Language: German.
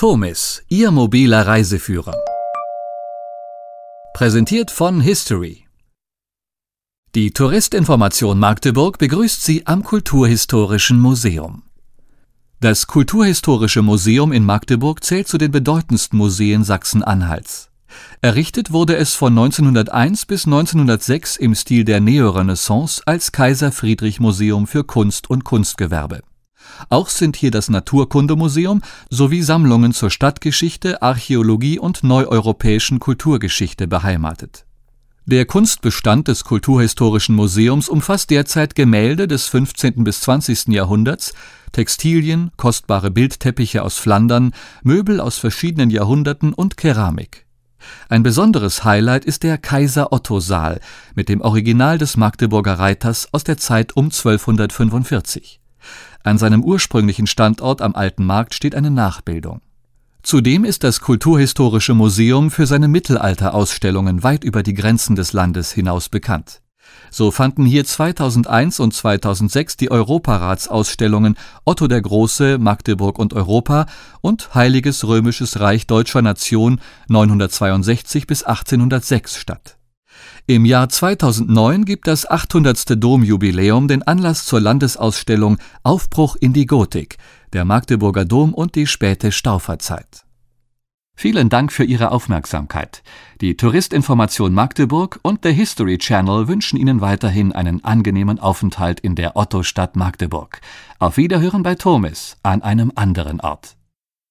Tomis, Ihr mobiler Reiseführer. Präsentiert von History. Die Touristinformation Magdeburg begrüßt Sie am Kulturhistorischen Museum. Das Kulturhistorische Museum in Magdeburg zählt zu den bedeutendsten Museen Sachsen-Anhalts. Errichtet wurde es von 1901 bis 1906 im Stil der Neorenaissance als Kaiser-Friedrich-Museum für Kunst und Kunstgewerbe. Auch sind hier das Naturkundemuseum sowie Sammlungen zur Stadtgeschichte, Archäologie und neueuropäischen Kulturgeschichte beheimatet. Der Kunstbestand des Kulturhistorischen Museums umfasst derzeit Gemälde des 15. bis 20. Jahrhunderts, Textilien, kostbare Bildteppiche aus Flandern, Möbel aus verschiedenen Jahrhunderten und Keramik. Ein besonderes Highlight ist der Kaiser-Otto-Saal mit dem Original des Magdeburger Reiters aus der Zeit um 1245. An seinem ursprünglichen Standort am Alten Markt steht eine Nachbildung. Zudem ist das Kulturhistorische Museum für seine Mittelalterausstellungen weit über die Grenzen des Landes hinaus bekannt. So fanden hier 2001 und 2006 die Europaratsausstellungen Otto der Große, Magdeburg und Europa und Heiliges Römisches Reich Deutscher Nation 962 bis 1806 statt. Im Jahr 2009 gibt das 800. Domjubiläum den Anlass zur Landesausstellung Aufbruch in die Gotik, der Magdeburger Dom und die späte Stauferzeit. Vielen Dank für Ihre Aufmerksamkeit. Die Touristinformation Magdeburg und der History Channel wünschen Ihnen weiterhin einen angenehmen Aufenthalt in der Otto-Stadt Magdeburg. Auf Wiederhören bei Tomis an einem anderen Ort.